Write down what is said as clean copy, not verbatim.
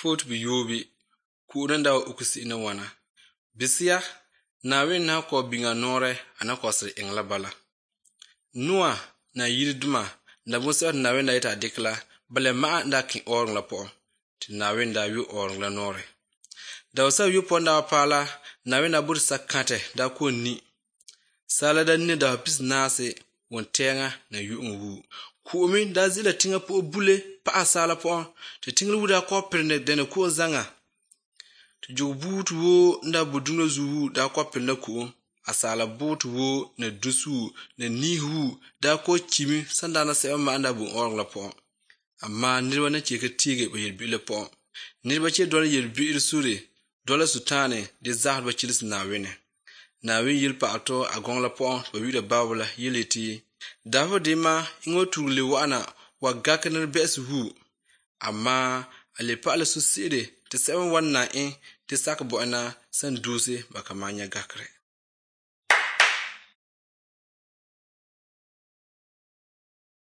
fot bi yobi ku'urin da ukusi ina wana. Bisiya Naawin na ko binga nore ana ko sir ingla bala. Nua na yirduma na busa Naawin da ita dikla bale ma da kin orng la po. Ti Naawin da yu orng la nore. Da wasa yu ponda pala Naawin da bur sakate da ko ni. Sala da ni da pis nase won tenga na yu ngu. Ku'umi da zila tinga po bule pa asala po. Ti tinglu wuda ko pirne dene ko zanga. Ti jugu butu wo nda budunglo zuhu da ko pirne ku. Asala butu wo na dusu na nihu da ko chimi sanda na sewa ma anda bu orng la po. Amma nirwa na cheke tige ba yirbi le po. Nirwa che dola yirbi irsuri dola sutane de zahar ba chilis Naawin. Naawin yil pa ato agong la po ba wida babula yiliti. Dafo dima ingo tugli wana wa gakanar besu hu. Amma alipa ala suside te sewa wana te sak bo ana san duse bakamanya gakre.